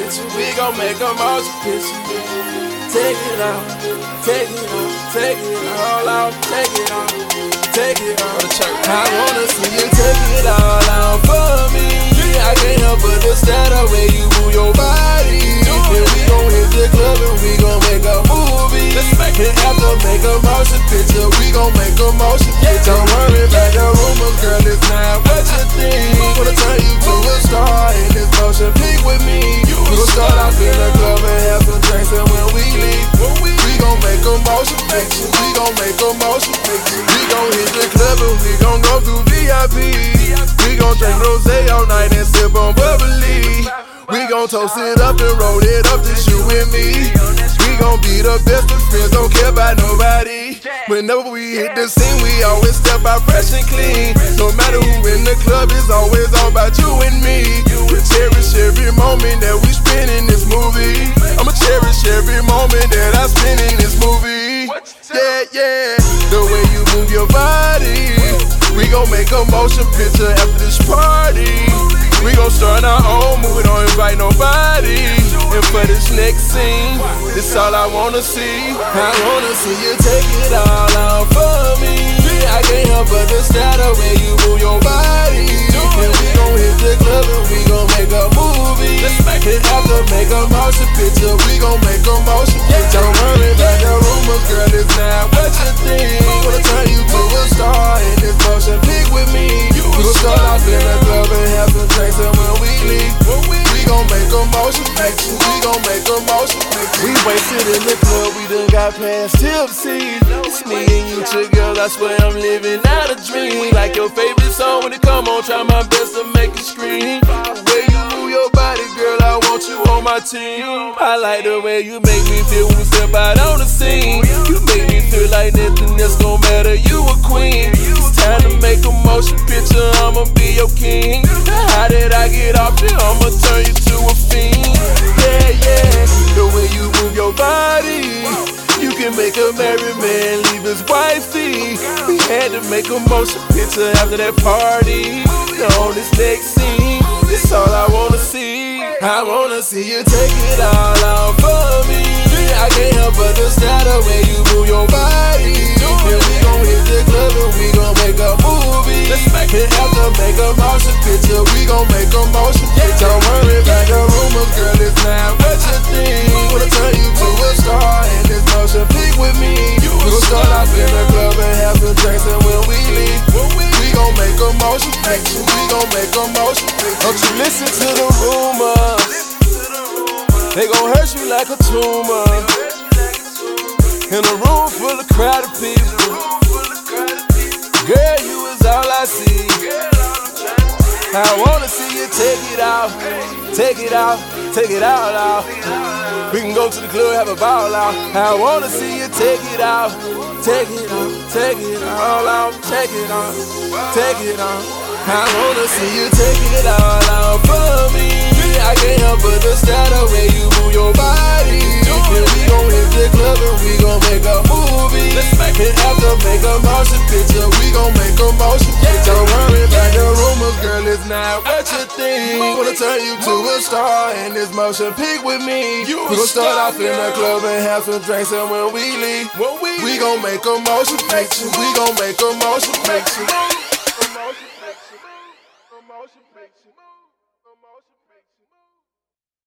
picture. We gon' make a motion picture. Take it out, take it out, take it all out, take it out, take it out. I wanna see you take it all out for me. I can't help but to stare the way you move your body. And we gon' hit the club and we gon' make a movie. And after make a motion picture, we gon' make a motion picture. Don't worry about the rumors, girl, it's not what you think. Wanna turn you to a star in this motion pic with me. We gon' start off in the club and have some drinks, and when we leave, we gon' make a motion picture. We gon' make a motion picture. We gon' hit the club and we gon' go through VIP. We gon' drink rosé all night and sip on bubbly. We gon' toast it up and roll it up, just you and me. We gon' be the best of friends, don't care about nobody. Whenever we hit the scene, we always step out fresh and clean. No matter who in the club, it's always all about you and me. We cherish every moment that we spend in this movie. I'ma cherish every moment that I spend in this movie. Yeah, yeah, the way you move your body. We gon' make a motion picture after this party. We gon' start our own movie, don't invite nobody. And for this next scene, this all I wanna see. I wanna see you take it all out for me. I can't help but to stare the way you move your body. And we gon' hit the club and we gon' make a movie. And after make a motion picture, we gon' make a motion picture. Don't worry about the rumors, girl, it's not what you think. Wanna turn you to a star in this motion pic with me. We gon' start off in the club and have some drinks, and when we leave, we gon' make a motion picture. We gon' make a motion picture. We wasted in the club, we done got past tipsy. It's me and you together, I swear I'm living out a dream. Like your favorite song when it come on, try my best to make it scream. The way you move your body, girl, I want you on my team. I like the way you make me feel when we step out on the scene. You make me feel like nothing else gon' matter, you a queen. It's time to make a motion picture, I'ma be your king. How did I get off here? I'ma turn you to a fiend. Yeah, yeah, the way you move your body. You can make a married man leave his wifey. We had to make a motion picture after that party. On this next scene, it's all I wanna see. I wanna see you take it all out for me. I can't help but to stare the way you move your body. And we gon' hit the club and we gon' make a movie. And after make a motion picture, we gon' make a motion picture. Don't worry about the rumors, girl, it's not what you think. Wanna turn you to a star in this motion pic with me. We gon' start off in the club and have some drinks, and when we leave, we gon' make a motion picture. We gon' make a motion picture. Don't you listen to the rumors, they gon' hurt you like a tumor. In a room full of crowded people, girl, you is all I see. I wanna see you take it out, take it out, take it all out. We can go to the club, have a ball out. I wanna see you take it out, take it out, take it all out, take it out, take it out. I wanna see you take it all out for me. I can't help but to stare the way you move your body. And we gon' hit the club and we gon' make a movie. And after make a motion picture, we gon' make a motion picture. Don't worry about the rumors, girl, it's not what you think. Wanna turn you to a star in this motion pic with me. We gon' start off in the club and have some drinks, and when we leave, we gon' make a motion picture. We gon' make a motion picture. A motion picture. A motion picture.